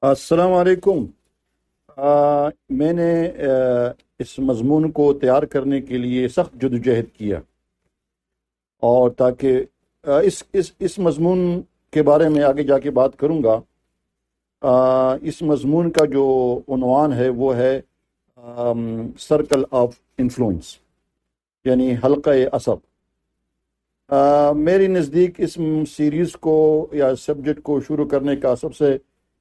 السلام علیکم۔ میں نے اس مضمون کو تیار کرنے کے لیے سخت جدوجہد کیا، اور تاکہ اس مضمون کے بارے میں آگے جا کے بات کروں گا۔ اس مضمون کا جو عنوان ہے وہ ہے سرکل آف انفلوئنس، یعنی حلقہ اثر۔ میری نزدیک اس سیریز کو یا سبجیکٹ کو شروع کرنے کا سب سے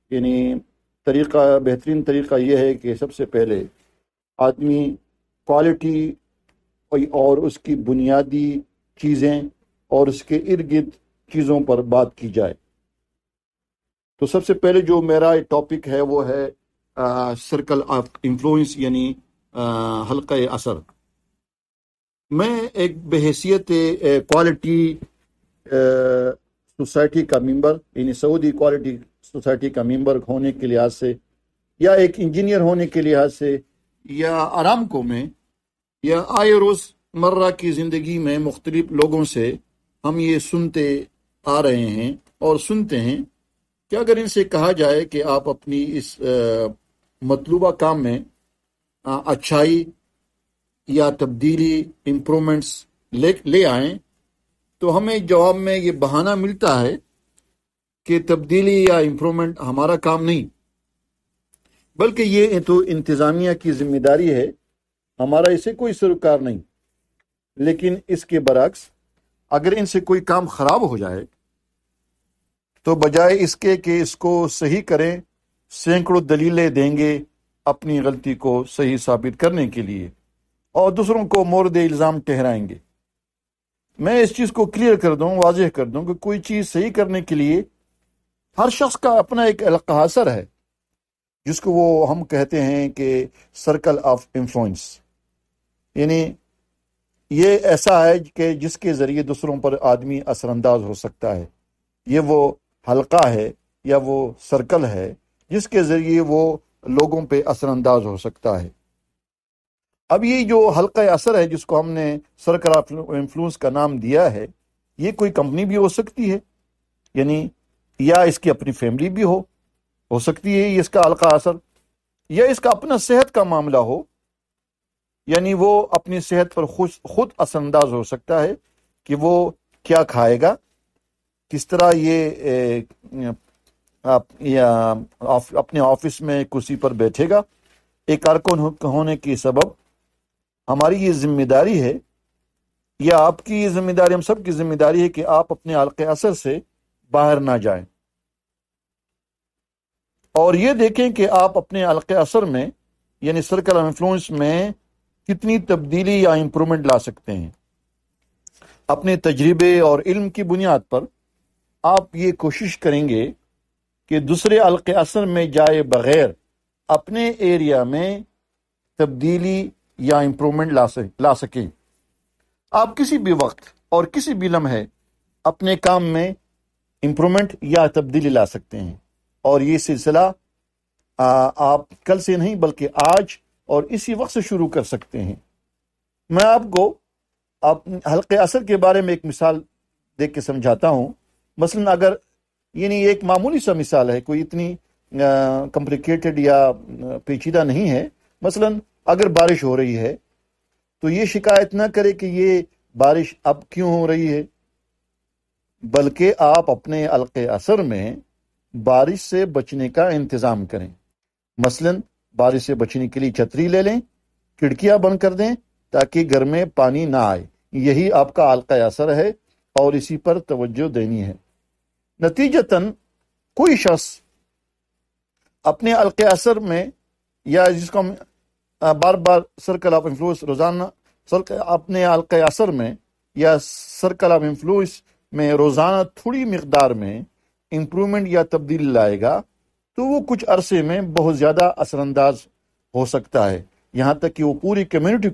بہترین طریقہ یہ ہے کہ سب سے پہلے آدمی کوالٹی اور اس کی بنیادی چیزیں اور اس کے ارد گرد چیزوں پر بات کی جائے۔ تو سب سے پہلے جو میرا ٹاپک ہے وہ ہے سرکل آف انفلوئنس، یعنی حلقہ اثر۔ میں ایک بحیثیت کوالٹی سوسائٹی کا ممبر، یعنی سعودی کوالٹی سوسائٹی کا ممبر ہونے کے لحاظ سے، یا ایک انجینئر ہونے کے لحاظ سے، یا آرامکو میں، یا آئے روز مرہ کی زندگی میں مختلف لوگوں سے ہم یہ سنتے آ رہے ہیں اور سنتے ہیں کہ اگر ان سے کہا جائے کہ آپ اپنی اس مطلوبہ کام میں اچھائی یا تبدیلی، امپرومنٹس لے آئیں، تو ہمیں جواب میں یہ بہانہ ملتا ہے کہ تبدیلی یا امپرومنٹ ہمارا کام نہیں، بلکہ یہ تو انتظامیہ کی ذمہ داری ہے، ہمارا اسے کوئی سروکار نہیں۔ لیکن اس کے برعکس اگر ان سے کوئی کام خراب ہو جائے تو بجائے اس کے کہ اس کو صحیح کریں، سینکڑوں دلیلیں دیں گے اپنی غلطی کو صحیح ثابت کرنے کے لیے، اور دوسروں کو مورد الزام ٹھہرائیں گے۔ میں اس چیز کو کلیئر کر دوں، واضح کر دوں کہ کوئی چیز صحیح کرنے کے لیے ہر شخص کا اپنا ایک حلقہ اثر ہے، جس کو وہ ہم کہتے ہیں کہ سرکل آف انفلوئنس، یعنی یہ ایسا ہے کہ جس کے ذریعے دوسروں پر آدمی اثر انداز ہو سکتا ہے۔ یہ وہ حلقہ ہے یا وہ سرکل ہے جس کے ذریعے وہ لوگوں پہ اثر انداز ہو سکتا ہے۔ اب یہ جو حلقہ اثر ہے جس کو ہم نے سرکل آف انفلوئنس کا نام دیا ہے، یہ کوئی کمپنی بھی ہو سکتی ہے، یعنی یا اس کی اپنی فیملی بھی ہو سکتی ہے یہ اس کا حلقہ اثر، یا اس کا اپنا صحت کا معاملہ ہو، یعنی وہ اپنی صحت پر خود اثر انداز ہو سکتا ہے کہ وہ کیا کھائے گا، کس طرح یہ اپنے آفس میں کرسی پر بیٹھے گا۔ ایک کارکن ہونے کے سبب ہماری یہ ذمہ داری ہے، یا آپ کی یہ ذمہ داری، ہم سب کی ذمہ داری ہے کہ آپ اپنے حلقہ اثر سے باہر نہ جائیں، اور یہ دیکھیں کہ آپ اپنے حلقہ اثر میں، یعنی سرکل آف انفلوئنس میں کتنی تبدیلی یا امپرومنٹ لا سکتے ہیں۔ اپنے تجربے اور علم کی بنیاد پر آپ یہ کوشش کریں گے کہ دوسرے حلقہ اثر میں جائے بغیر اپنے ایریا میں تبدیلی یا امپرومنٹ لا سکیں۔ آپ کسی بھی وقت اور کسی بھی لمحے اپنے کام میں امپرومنٹ یا تبدیلی لا سکتے ہیں، اور یہ سلسلہ آپ کل سے نہیں بلکہ آج اور اسی وقت سے شروع کر سکتے ہیں۔ میں آپ کو حلقہ اثر کے بارے میں ایک مثال دے کے سمجھاتا ہوں۔ مثلا اگر، یعنی ایک معمولی سا مثال ہے، کوئی اتنی کمپلیکیٹڈ یا پیچیدہ نہیں ہے۔ مثلا اگر بارش ہو رہی ہے تو یہ شکایت نہ کرے کہ یہ بارش اب کیوں ہو رہی ہے، بلکہ آپ اپنے حلقہ اثر میں بارش سے بچنے کا انتظام کریں۔ مثلا بارش سے بچنے کے لیے چھتری لے لیں، کھڑکیاں بند کر دیں تاکہ گھر میں پانی نہ آئے۔ یہی آپ کا حلقہ اثر ہے اور اسی پر توجہ دینی ہے۔ نتیجتاً کوئی شخص اپنے حلقہ اثر میں، یا جس کو ہم بار بار سرکل آف انفلوئنس، روزانہ اپنے حلقہ اثر میں یا سرکل آف انفلوئنس میں روزانہ تھوڑی مقدار میں امپرومنٹ یا تبدیلی لائے گا، تو وہ کچھ عرصے میں بہت زیادہ اثر انداز ہو سکتا ہے، یہاں تک کہ وہ پوری کمیونٹی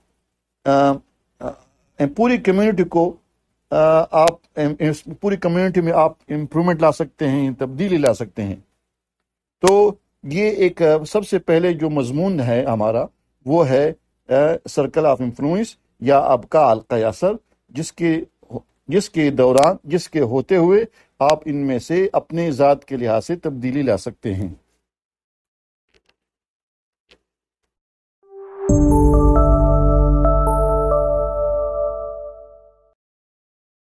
میں آپ امپرومنٹ لا سکتے ہیں، تبدیلی لا سکتے ہیں۔ تو یہ ایک سب سے پہلے جو مضمون ہے ہمارا وہ ہے سرکل آف انفلوئنس یا آپ کا حلقہ اثر، جس کے ہوتے ہوئے آپ ان میں سے اپنے ذات کے لحاظ سے تبدیلی لا سکتے ہیں۔